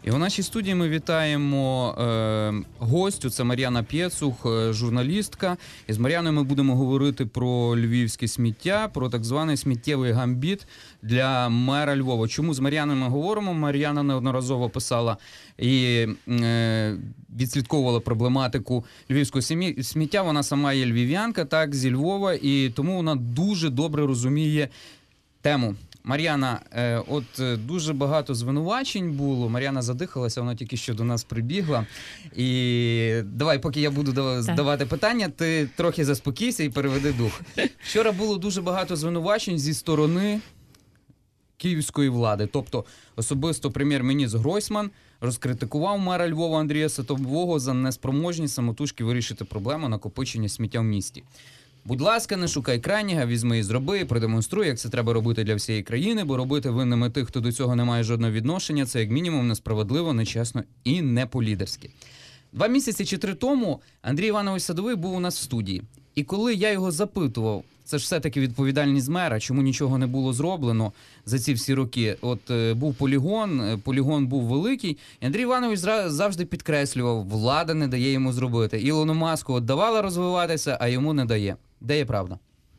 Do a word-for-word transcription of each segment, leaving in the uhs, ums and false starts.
І у нашій студії ми вітаємо е, гостю, це Мар'яна Пєцух, журналістка. І з Мар'яною ми будемо говорити про львівське сміття, про так званий сміттєвий гамбіт для мера Львова. Чому з Мар'яною ми говоримо? Мар'яна неодноразово писала і е, відслідковувала проблематику львівського сміття. Вона сама є львів'янка, так, зі Львова, і тому вона дуже добре розуміє тему. Мар'яна, от дуже багато звинувачень було. Мар'яна задихалася, вона тільки що до нас прибігла. І давай, поки я буду задавати питання, ти трохи заспокійся і переведи дух. Вчора було дуже багато звинувачень зі сторони київської влади. Тобто особисто прем'єр-міністр Гройсман розкритикував мера Львова Андрія Садового за неспроможність самотужки вирішити проблему накопичення сміття в місті. Будь ласка, не шукай крайнього, візьми і зроби, продемонструй, як це треба робити для всієї країни, бо робити винними тих, хто до цього не має жодного відношення, це як мінімум несправедливо, нечесно і не по-лідерськи. Два місяці чи три тому Андрій Іванович Садовий був у нас в студії. І коли я його запитував, це ж все-таки відповідальність мера, чому нічого не було зроблено за ці всі роки. От е, був полігон, полігон був великий, і Андрій Іванович завжди підкреслював, влада не дає йому зробити. Ілону Маску от давала розвиватися, а йому не дає. Де є правда?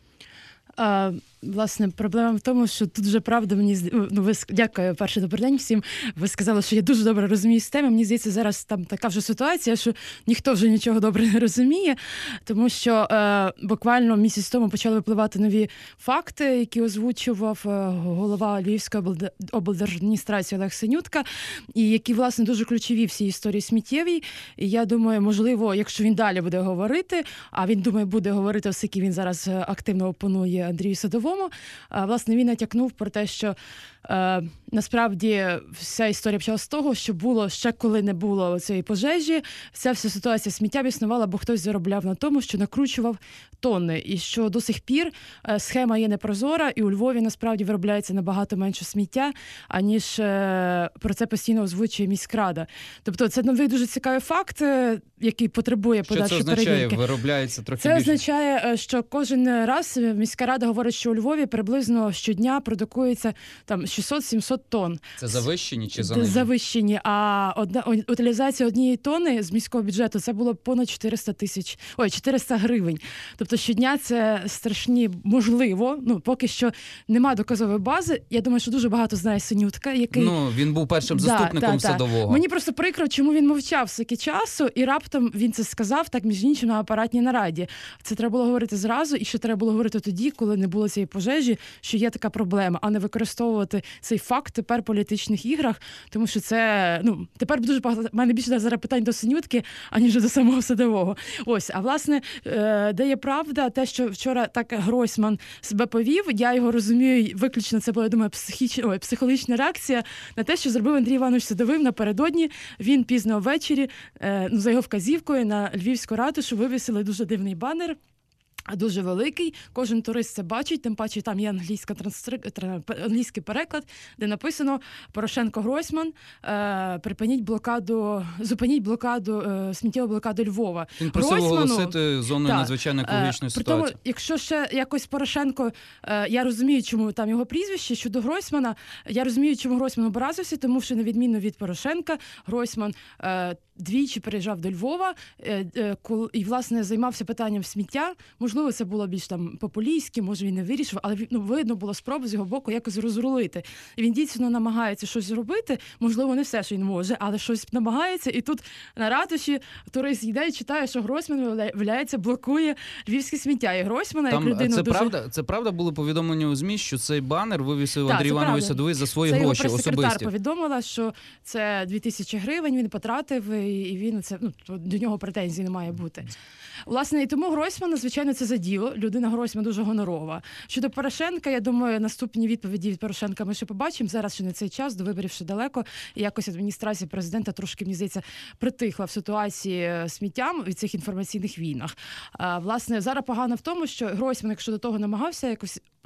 А, власне, проблема в тому, що тут вже правда мені... Ну, ви... Дякую, перше, добрий день всім. Ви сказали, що я дуже добре розумію систему. Мені здається, зараз там така вже ситуація, що ніхто вже нічого добре не розуміє, тому що е, буквально місяць тому почали випливати нові факти, які озвучував е, голова Львівської облдержадміністрації Олег Синютка, і які, власне, дуже ключові всі історії сміттєвій. І я думаю, можливо, якщо він далі буде говорити, а він, думаю, буде говорити, оскільки він зараз активно опонує Андрію Садовому, власне, він натякнув про те, що е, насправді вся історія почалася з того, що було ще коли не було цієї пожежі, вся вся ситуація сміття існувала, бо хтось заробляв на тому, що накручував тонни, і що до сих пір е, схема є непрозора, і у Львові насправді виробляється набагато менше сміття, аніж е, про це постійно озвучує міськрада. Тобто це новий дуже цікавий факт, е, який потребує подальшої перевірки. Що це означає? Виробляється трохи це більше? Це означає, що кожен раз міська рада говорить, що у Львові приблизно щодня продукується там шістсот-сімсот тонн. Це завищені чи занижені? Завищені. А одна утилізація однієї тонни з міського бюджету це було понад чотириста тисяч, ой, чотириста гривень. Тобто щодня це страшні, можливо, ну поки що нема доказової бази. Я думаю, що дуже багато знає Синютка, який... Ну, він був першим заступником да, да, Садового. Да. Мені просто прикро, чому він мовчав стільки часу, і раптом він це сказав, так між іншим, на апаратній нараді. Це треба було говорити зразу, і ще треба було говорити тоді, коли не було цієї пожежі, що є така проблема, а не використовувати цей факт тепер в політичних іграх, тому що це, ну, тепер дуже багато, в мене більше зараз питань до Синютки, аніж до самого Садового. Ось, а власне, де є правда, те, що вчора так Гройсман себе повів, я його розумію, виключно це була, я думаю, психічна, ой, психологічна реакція на те, що зробив Андрій Іванович Садовий напередодні. Він пізно ввечері, ну, за його вказівкою, на Львівську ратушу вивісили дуже дивний банер, дуже великий, кожен турист це бачить, тим паче там є англійська трансцри... англійський переклад, де написано «Порошенко-Гройсман, е, припиніть блокаду, зупиніть блокаду, е, сміттєву блокаду Львова». Він просив оголосити зоною надзвичайної екологічної е, ситуації. Притому, якщо ще якось Порошенко, е, я розумію, чому там його прізвище, щодо Гройсмана, я розумію, чому Гройсман образився, тому що, на відміну від Порошенка, Гройсман е, двічі переїжджав до Львова е, е, і, власне, займався питанням сміття. Можливо, це було більш там популістське, може він не вирішив, але, ну, видно було спробу з його боку якось розрулити. І він дійсно намагається щось зробити, можливо, не все, що він може, але щось намагається, і тут на ратуші турист йде і читає, що Гройсман, виявляється, блокує львівське сміття. І Гройсмана, як людину це дуже... правда, це правда було повідомлення у ЗМІ, що цей банер вивісив Так, Андрій Іванович Садовий за свої це гроші особисті? Це його прес-секретар повідомила, що це дві тисячі гривень він потратив, і він це, ну, до нього претензій не має бути. Власне, і тому Гройсмана, звичайно, це заділо. Людина Гройсман дуже гонорова. Щодо Порошенка, я думаю, наступні відповіді від Порошенка ми ще побачимо. Зараз ще не цей час, до виборів ще далеко. І якось адміністрація президента трошки, мені здається, притихла в ситуації сміттям і цих інформаційних війнах. А, власне, зараз погано в тому, що Гройсман, якщо до того намагався якось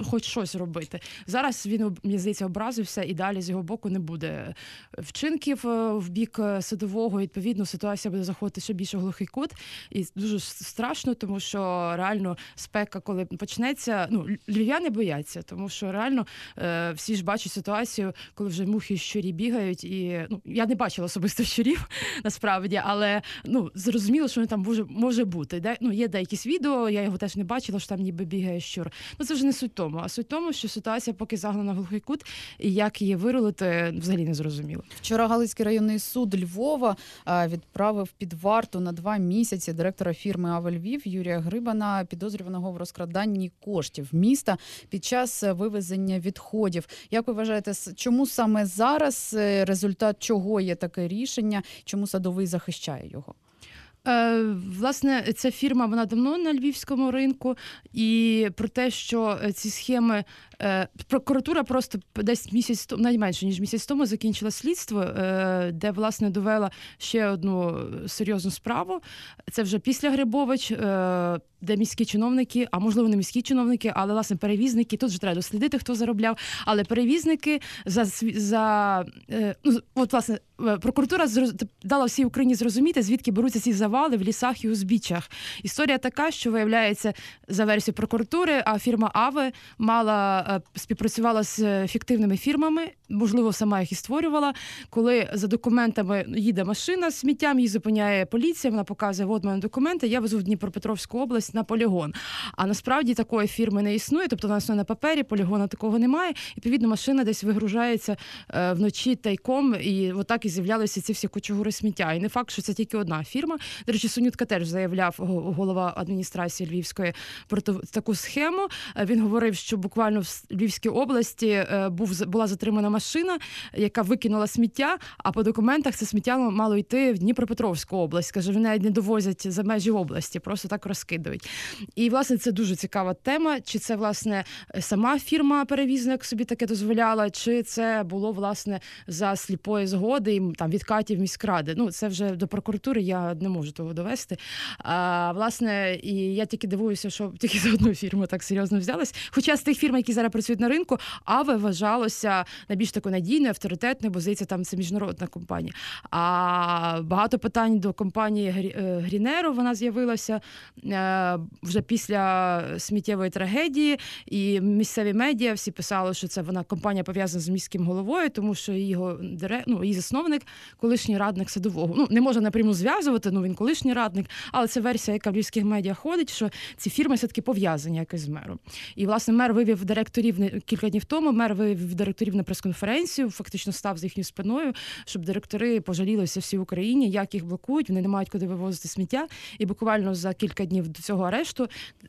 хоч щось робити. Зараз він, мені здається, образився, і далі з його боку не буде вчинків в бік Садового. Відповідно, ситуація буде заходити ще більше в глухий кут. І дуже страшно, тому що реально спека, коли почнеться, ну, львів'яни бояться, тому що реально е, всі ж бачать ситуацію, коли вже мухи і щурі бігають. І, ну, я не бачила особисто щурів, насправді, але, ну, зрозуміло, що він там може, може бути. Де, ну, є деякісь відео, я його теж не бачила, що там ніби бігає щур. Ну, це вже не суть тому, а суть тому, що ситуація поки загнана в глухий кут, і як її вирулити, взагалі не зрозуміло. Вчора Галицький районний суд Львова відправив під варту на два місяці директора фірми «АВЕ Львів» Юрія Грибана, підозрюваного в розкраданні коштів міста під час вивезення відходів. Як ви вважаєте, чому саме зараз, результат чого є таке рішення, чому Садовий захищає його? Е, власне, ця фірма, вона давно на львівському ринку, і про те, що ці схеми, е, прокуратура просто десь місяць тому, навіть менше, ніж місяць тому закінчила слідство, е, де, власне, довела ще одну серйозну справу. Це вже після Грибович, е, де міські чиновники, а можливо не міські чиновники, але, власне, перевізники, тут вже треба дослідити, хто заробляв, але перевізники за, за е, ну, от, власне, прокуратура дала всій Україні зрозуміти, звідки беруться ці завали в лісах і узбіччях. Історія така, що, виявляється, за версією прокуратури, а фірма «АВЕ» мала, співпрацювала з фіктивними фірмами, можливо, сама їх і створювала, коли за документами їде машина з сміттям, її зупиняє поліція, вона показує, от мене документи, я везу в Дніпропетровську область на полігон. А насправді такої фірми не існує, тобто вона існує на папері, полігона такого немає, і, відповідно, машина десь вигружається е, вночі тайком, і отак і з'являлися ці всі кучугури сміття. І не факт, що це тільки одна фірма. До речі, Сонютка теж заявляв, голова адміністрації Львівської, про таку схему. Він говорив, що буквально в Львівській області був, була затримана машина, яка викинула сміття, а по документах це сміття мало йти в Дніпропетровську область. Каже, вони навіть не довозять за межі області, просто так розкидають. І, власне, це дуже цікава тема. Чи це, власне, сама фірма-перевізник собі таке дозволяла, чи це було, власне, за сліпої згоди і там відкатів міськради. Ну, це вже до прокуратури, я не можу того довести. А, власне, і я тільки дивуюся, що тільки за одну фірму так серйозно взялась. Хоча з тих фірм, які зараз працюють на ринку, АВЕ вважалося найбільш такою надійною, авторитетною, бо, здається, там це міжнародна компанія. А багато питань до компанії Грінеро, вона з'явилася вже після сміттєвої трагедії, і місцеві медіа всі писали, що це вона компанія пов'язана з міським головою, тому що його, ну, її засновник колишній радник Садового. Ну, не можна напряму зв'язувати, ну, він колишній радник, але це версія, яка в львівських медіа ходить, що ці фірми все-таки пов'язані якось з мером. І, власне, мер вивів директорів кілька днів тому, мер вивів директорів на прес-конференцію, фактично став за їхньою спиною, щоб директори пожалілися всій Україні, як їх блокують, вони не мають куди вивозити сміття. І буквально за кілька днів до цього арешту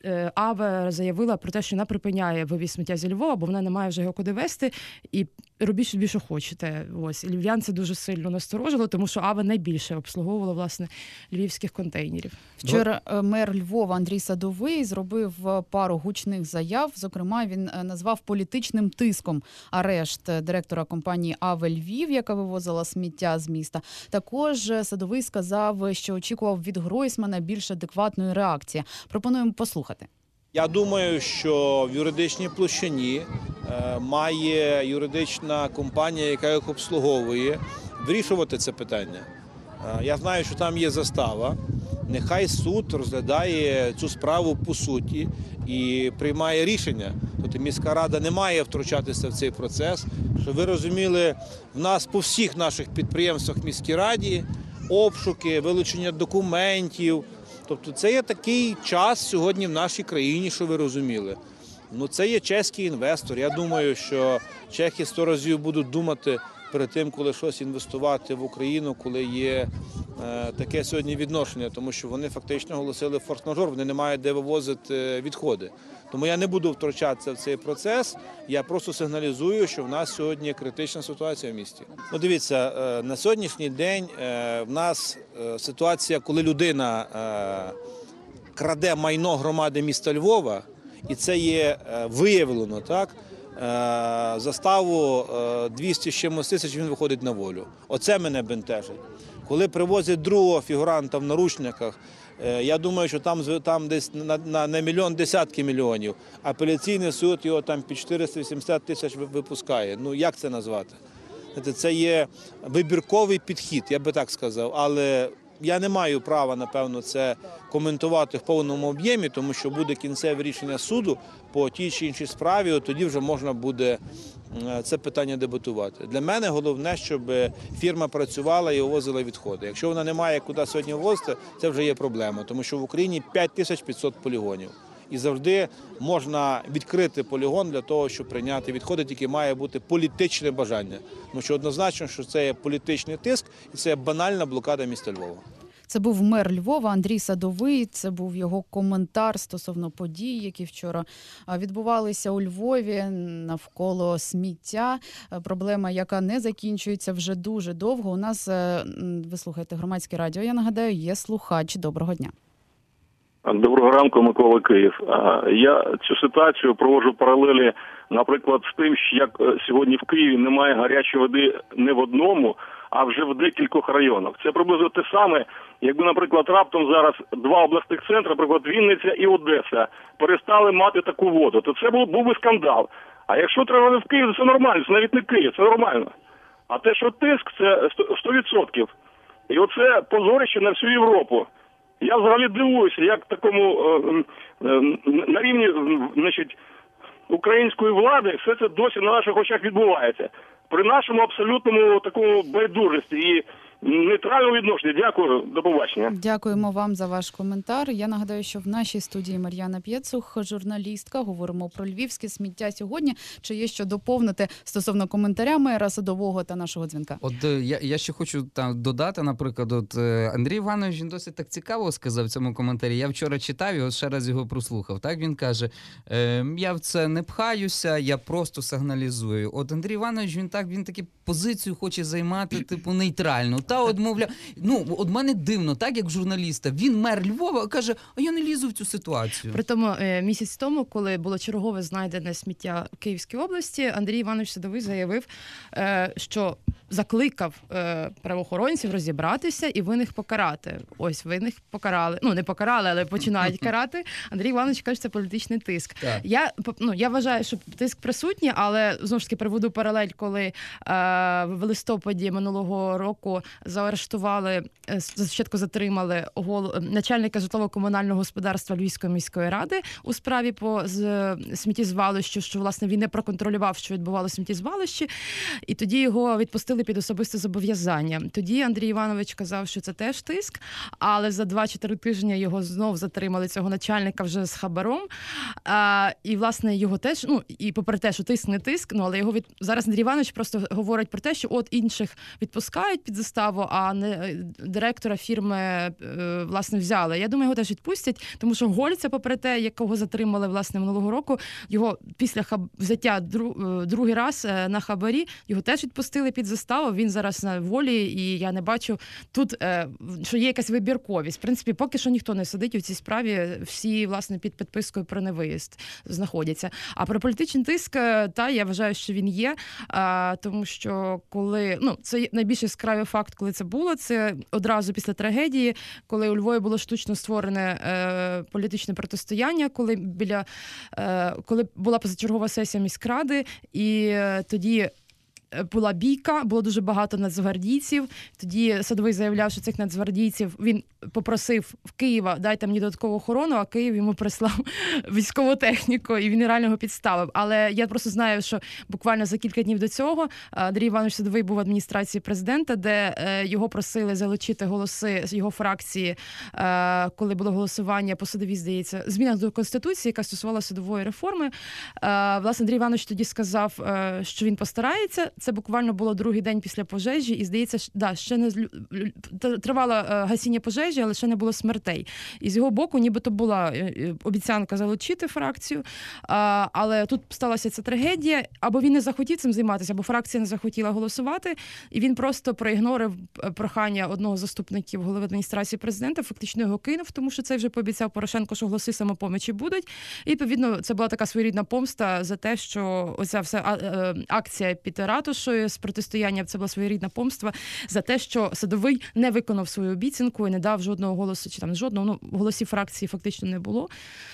АВЕ заявила про те, що вона припиняє вивіз сміття зі Львова, бо вона не має вже його куди везти, і робіть собі, що хочете. Ось. Львів'ян це дуже сильно насторожило, тому що АВЕ найбільше обслуговувала, власне, львівських контейнерів. Вчора мер Львова Андрій Садовий зробив пару гучних заяв. Зокрема, він назвав політичним тиском арешт директора компанії «АВЕ Львів», яка вивозила сміття з міста. Також Садовий сказав, що очікував від Гройсмана більш адекватної реакції. Пропонуємо послухати. Я думаю, що в юридичній площині е, має юридична компанія, яка їх обслуговує, вирішувати це питання. Е, я знаю, що там є застава. Нехай суд розглядає цю справу по суті і приймає рішення. Тобто міська рада не має втручатися в цей процес. Щоб ви розуміли, в нас по всіх наших підприємствах в міській раді обшуки, вилучення документів. Тобто це є такий час сьогодні в нашій країні, що ви розуміли. Ну, це є чеський інвестор. Я думаю, що чехи сто разів будуть думати перед тим, коли щось інвестувати в Україну, коли є е, таке сьогодні відношення, тому що вони фактично оголосили форс-мажор, вони не мають де вивозити відходи. Тому я не буду втручатися в цей процес, я просто сигналізую, що в нас сьогодні є критична ситуація в місті. Ну, дивіться, е, на сьогоднішній день е, в нас е, ситуація, коли людина е, краде майно громади міста Львова, і це є е, виявлено, так? Заставу двісті з чимось тисяч, він виходить на волю. Оце мене бентежить. Коли привозять другого фігуранта в наручниках, Я думаю, що там, там десь на, на, на мільйон десятки мільйонів. Апеляційний суд його там під чотириста вісімдесят тисяч випускає. Ну як це назвати? Це є вибірковий підхід, я би так сказав. Але я не маю права, напевно, це коментувати в повному об'ємі, тому що буде кінцеве рішення суду по тій чи іншій справі, от тоді вже можна буде це питання дебатувати. Для мене головне, щоб фірма працювала і вивозила відходи. Якщо вона не має куди сьогодні вивозити, це вже є проблема, тому що в Україні п'ять тисяч п'ятсот полігонів. І завжди можна відкрити полігон для того, щоб прийняти відходи, тільки має бути політичне бажання. Тому що однозначно, що це є політичний тиск і це є банальна блокада міста Львова. Це був мер Львова Андрій Садовий, це був його коментар стосовно подій, які вчора відбувалися у Львові навколо сміття. Проблема, яка не закінчується вже дуже довго. У нас, ви слухаєте Громадське радіо, я нагадаю, є слухач. Доброго дня. Доброго ранку, Микола, Київ. Я цю ситуацію проводжу паралелі, наприклад, з тим, як сьогодні в Києві немає гарячої води не в одному, а вже в декількох районах. Це приблизно те саме, якби, наприклад, раптом зараз два обласних центри, наприклад, Вінниця і Одеса, перестали мати таку воду, то це був, був би скандал. А якщо треба в Київ, це нормально, це навіть не Київ, це нормально. А те, що тиск, це сто відсотків. І оце позорище на всю Європу. Я взагалі дивуюся, як такому на рівні, значить, української влади все це досі на наших очах відбувається. При нашому абсолютному такому байдужості і нейтральному відношенні. Дякую, до побачення. Дякуємо вам за ваш коментар. Я нагадаю, що в нашій студії Мар'яна Пєцух, журналістка. Говоримо про львівське сміття сьогодні. Чи є що доповнити стосовно коментаря мера Садового та нашого дзвінка? От я, я ще хочу там додати, наприклад, от Андрій Іванович, він досить так цікаво сказав в цьому коментарі. Я вчора читав і от ще раз його прослухав. Так він каже, е, я в це не пхаюся, я просто сигналізую. От Андрій Іванович, він так, він таку позицію хоче займати, типу, нейтральну. Та от, мовля, ну, от мене дивно, так, як журналіста, він мер Львова, каже, а я не лізу в цю ситуацію. При тому, місяць тому, коли було чергове знайдене сміття в Київській області, Андрій Іванович Садовий заявив, що закликав правоохоронців розібратися і винних покарати. Ось, винних покарали. Ну, не покарали, але починають карати. Андрій Іванович каже, це політичний тиск. Я, ну, я вважаю, що тиск присутній, але, знову ж таки, приведу паралель, коли е, в листопаді минулого року заарештували, спочатку затримали гол... начальника житлово-комунального господарства Львівської міської ради у справі по з... сміттєзвалищу, що, власне, він не проконтролював, що відбувалося в сміттєзвалищі, і тоді його відпустили під особисте зобов'язання. Тоді Андрій Іванович казав, що це теж тиск, але за два-чотири тижні його знов затримали, цього начальника, вже з хабаром. А, і, власне, його теж, ну, і попри те, що тиск не тиск, ну, але його від... зараз Андрій Іванович просто говорить про те, що от інших відпускають під заставу, а не директора фірми, власне, взяли. Я думаю, його теж відпустять, тому що Гольця, попри те, якого затримали, власне, минулого року, його після хаб... взяття дру... другий раз на хабарі, його теж відпустили під заставу, він зараз на волі, і я не бачу тут, що є якась вибірковість. В принципі, поки що ніхто не сидить у цій справі, всі, власне, під підпискою про невиїзд знаходяться. А про політичний тиск, та, я вважаю, що він є, тому що коли, ну, це найбільш яскравий факт, коли це було, це одразу після трагедії, коли у Львові було штучно створене е, політичне протистояння, коли біля, е, коли була позачергова сесія міськради, і е, тоді була бійка, було дуже багато нацгвардійців. Тоді Садовий заявляв, що цих нацгвардійців він попросив в Києва, дайте мені додаткову охорону, а Київ йому прислав військову техніку, і він реально його підставив. Але я просто знаю, що буквально за кілька днів до цього Андрій Іванович Садовий був в адміністрації президента, де його просили залучити голоси з його фракції, коли було голосування по судовій, здається, змінах до Конституції, яка стосувалася судової реформи. Власне, Андрій Іванович тоді сказав, що він постарається. Це буквально було другий день після пожежі, і, здається, да, ще не тривало гасіння пожежі, але ще не було смертей. І з його боку нібито була обіцянка залучити фракцію, але тут сталася ця трагедія, або він не захотів цим займатися, або фракція не захотіла голосувати, і він просто проігнорив прохання одного з заступників голови адміністрації президента, фактично його кинув, тому що це вже пообіцяв Порошенко, що голоси самопомочі будуть. І, відповідно, це була така своєрідна помста за те, що оця вся акція під Ратушею ратушою з протистояння. Це була своєрідна помста за те, що Садовий не виконав свою обіцянку і не дав жодного голосу, чи там жодного, ну, голосів фракції фактично не було.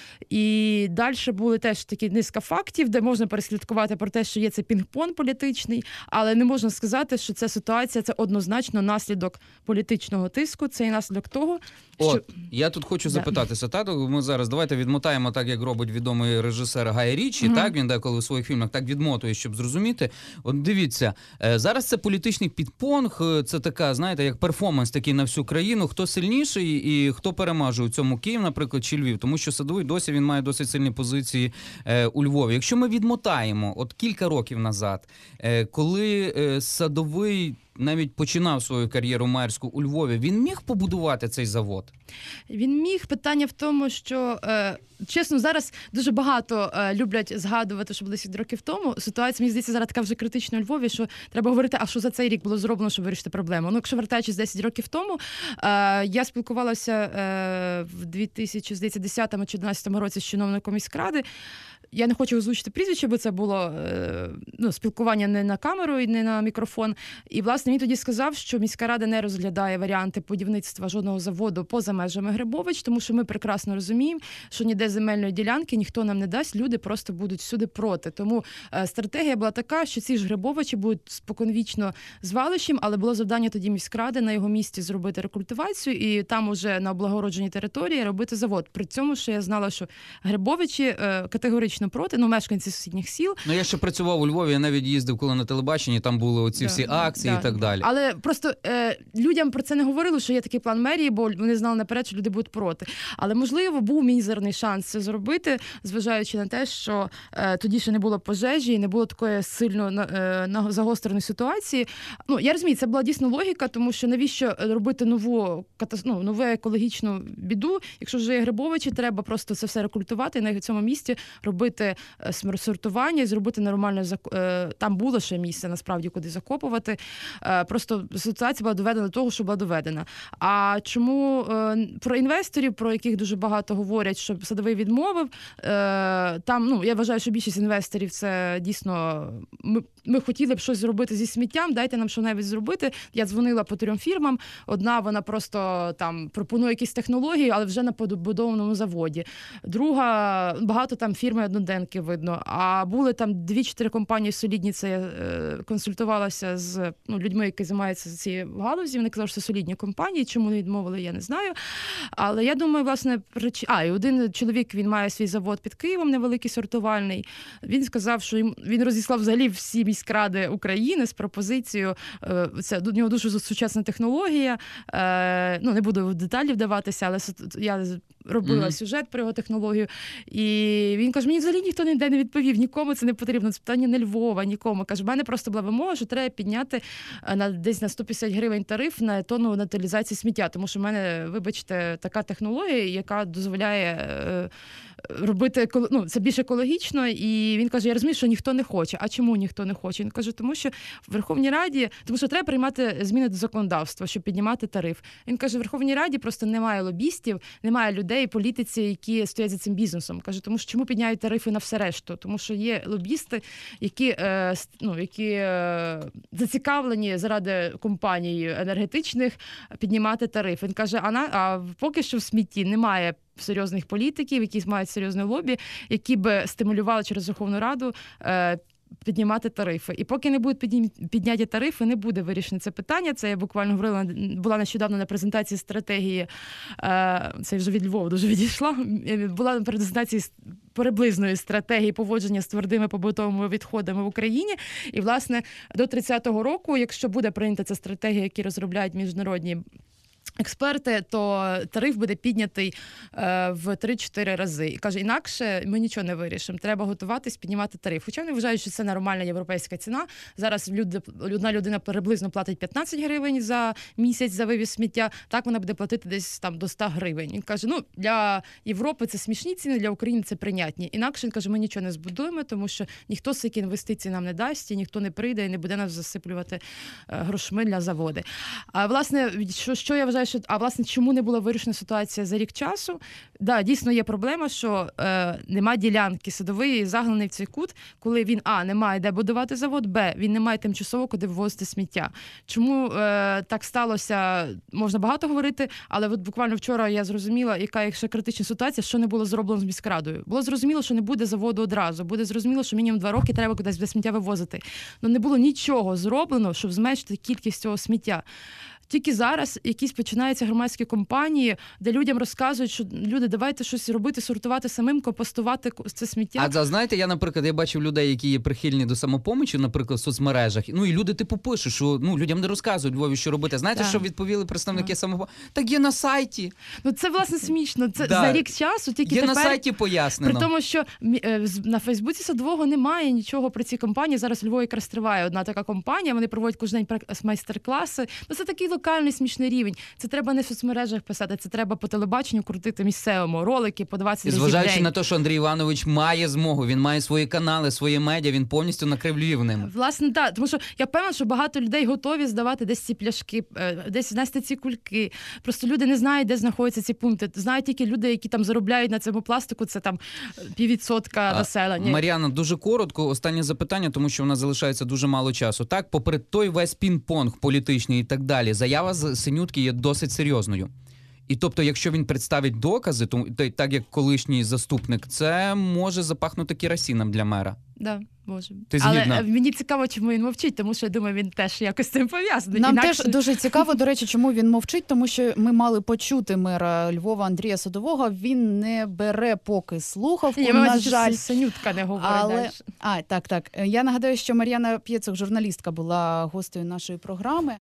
І далі були теж такі низка фактів, де можна переслідкувати про те, що є це пінг-понг політичний, але не можна сказати, що ця ситуація – це однозначно наслідок політичного тиску, це і наслідок того, що... От, я тут хочу запитатися, тату, ми зараз давайте відмотаємо так, як робить відомий режисер Гай Річі, угу. так, він деколи у своїх фільмах так відмотує, щоб зрозуміти. От дивіться, зараз це політичний пінг-понг, це така, знаєте, як перформанс такий на всю країну, хто сильніший і хто перемаже у цьому Київ, наприклад, чи Львів, тому що Садовий досі він має досить сильні позиції е, у Львові. Якщо ми відмотаємо от кілька років назад, е, коли е, Садовий навіть починав свою кар'єру майорську у Львові, він міг побудувати цей завод? Він міг. Питання в тому, що, е, чесно, зараз дуже багато е, люблять згадувати, що було десять років тому. Ситуація, мені здається, зараз така вже критична у Львові, що треба говорити, а що за цей рік було зроблено, щоб вирішити проблему. Ну, якщо вертаючись десять років тому, е, я спілкувалася е, в дві тисячі десятому чи одинадцятому році з чиновником міськради. Я не хочу озвучити прізвище, бо це було ну, спілкування не на камеру і не на мікрофон. І, власне, він тоді сказав, що міська рада не розглядає варіанти будівництва жодного заводу поза межами Грибович, тому що ми прекрасно розуміємо, що ніде земельної ділянки ніхто нам не дасть, люди просто будуть всюди проти. Тому е, стратегія була така, що ці ж Грибовичі будуть споконвічно звалищем, але було завдання тоді міськради на його місці зробити рекультивацію і там уже на облагородженій території робити завод. При цьому, що я знала, що Грибовичі е, категорично проти, ну, мешканці сусідніх сіл. Ну, я ще працював у Львові, я навіть їздив, коли на телебаченні, там були оці да, всі акції да. і так далі. Але просто е, людям про це не говорили, що є такий план мерії, бо вони знали наперед, що люди будуть проти. Але, можливо, був мізерний шанс це зробити, зважаючи на те, що е, тоді ще не було пожежі і не було такої сильно е, загостреної ситуації. Ну, я розумію, це була дійсно логіка, тому що навіщо робити нову, ну, нову екологічну біду, якщо вже є Грибовичі, треба просто це все рекультувати і на цьому місці робити сортування і зробити нормально, там було ще місце, насправді, куди закопувати. Просто ситуація була доведена до того, що була доведена. А чому про інвесторів, про яких дуже багато говорять, що Садовий відмовив, там, ну, я вважаю, що більшість інвесторів це дійсно, ми, ми хотіли б щось зробити зі сміттям, дайте нам що-небудь зробити. Я дзвонила по трьом фірмам, одна, вона просто там пропонує якісь технології, але вже на побудованому заводі. Друга, багато там фірми одноденки видно, а були там дві-чотири компанії солідні, це я е, консультувалася з ну, людьми, які займаються цією галузі, вони казали, що це солідні компанії, чому не відмовили, я не знаю. Але я думаю, власне, прич... а, і один чоловік, він має свій завод під Києвом, невеликий сортувальний, він сказав, що їм... він розіслав взагалі всі міськради України з пропозицією, е, це у нього дуже сучасна технологія, е, ну, не буду в деталі вдаватися, але я робила mm-hmm. сюжет про його технологію, і він каже, мені взагалі ніхто ніде не відповів, нікому це не потрібно, це питання не Львова, нікому. Каже, в мене просто була вимога, що треба підняти на, десь на сто п'ятдесят гривень тариф на тонну утилізації сміття, тому що в мене, вибачте, така технологія, яка дозволяє е, робити, ну, це більш екологічно, і він каже, я розумію, що ніхто не хоче. А чому ніхто не хоче? Він каже, тому що в Верховній Раді, тому що треба приймати зміни до законодавства, щоб піднімати тариф. Він каже, в Верховній Раді просто немає лобістів, немає людей, політиці, які стоять за цим бізнесом. Каже, тому що чому підняють тарифи на все решту? Тому що є лобісти, які, е, ну, які е, зацікавлені заради компаній енергетичних піднімати тариф. Він каже, а, на, а поки що в смітті немає серйозних політиків, які мають серйозне лобі, які би стимулювали через Верховну Раду е, піднімати тарифи. І поки не будуть підняті тарифи, не буде вирішено це питання. Це я буквально говорила, була нещодавно на презентації стратегії, е, це вже від Львова дуже відійшла, була на презентації приблизної стратегії поводження з твердими побутовими відходами в Україні. І, власне, до тридцятого року, якщо буде прийнята ця стратегія, які розробляють міжнародні експерти, то тариф буде піднятий е, в три-чотири рази. І каже, інакше ми нічого не вирішимо. Треба готуватись, піднімати тариф. Хоча вони вважають, що це нормальна європейська ціна. Зараз люди, одна людина приблизно платить п'ятнадцять гривень за місяць за вивіз сміття. Так вона буде платити десь там до ста гривень. Він каже, ну, для Європи це смішні ціни, для України це прийнятні. Інакше, він каже, ми нічого не збудуємо, тому що ніхто стільки інвестицій нам не дасть, і ніхто не прийде і не буде нас засиплювати грошми для заводи. А, власне, що, що я вважаю, що, а власне, чому не була вирішена ситуація за рік часу? Да, дійсно є проблема, що е, нема ділянки, садовий загнаний в цей кут, коли він, а, не має де будувати завод, б, він не має тимчасово куди вивозити сміття. Чому е, так сталося, можна багато говорити, але от буквально вчора я зрозуміла, яка є ще критична ситуація, що не було зроблено з міськрадою. Було зрозуміло, що не буде заводу одразу, буде зрозуміло, що мінімум два роки треба кудись без сміття вивозити. Ну не було нічого зроблено, щоб зменшити кількість цього сміття. Тільки зараз якісь починаються громадські компанії, де людям розказують, що люди, давайте щось робити, сортувати самим, компостувати це сміття. А знаєте, я, наприклад, я бачив людей, які є прихильні до самопомочі, наприклад, в соцмережах. Ну і люди типу пишуть, що ну людям не розказують Львові, що робити. Знаєте, Так. що відповіли представники Так. самопомочі? Так є на сайті. Ну це власне смішно. Це Да. за рік часу тільки Є тепер. на сайті пояснено. При тому, що е, з- на Фейсбуці Садового немає нічого про ці компанії. Зараз у Львові якраз триває одна така компанія, вони проводять кожен день прак- майстер-класи. Ну це такий локальний смішний рівень. Це треба не в соцмережах писати, це треба по телебаченню крутити місцевому, ролики по двадцять І разів в зважаючи день. на те, що Андрій Іванович має змогу, він має свої канали, свої медіа, він повністю накрив Львів ним. Власне, так, тому що я певна, що багато людей готові здавати десь ці пляшки, е, десь нести ці кульки. Просто люди не знають, де знаходяться ці пункти. Знають тільки люди, які там заробляють на цьому пластику, це там піввідсотка А, населення. Мар'яна, дуже коротко, останнє запитання, тому що в нас залишається дуже мало часу. Так, попри той весь пінг-понг політичний і так далі, заява з Синютки є досить серйозною. І тобто, якщо він представить докази, то то так як колишній заступник, це може запахнути керосином для мера. Да, може. Ти Але згідна? е, мені цікаво, чому він мовчить, тому що я думаю, він теж якось з цим пов'язаний. Нам Інакше... теж дуже цікаво, до речі, чому він мовчить, тому що ми мали почути мера Львова Андрія Садового. Він не бере поки слухавку, Ні, на на жаль. Синютка не говорить Але далі. а так, так. Я нагадаю, що Мар'яна Пєцух, журналістка, була гостею нашої програми.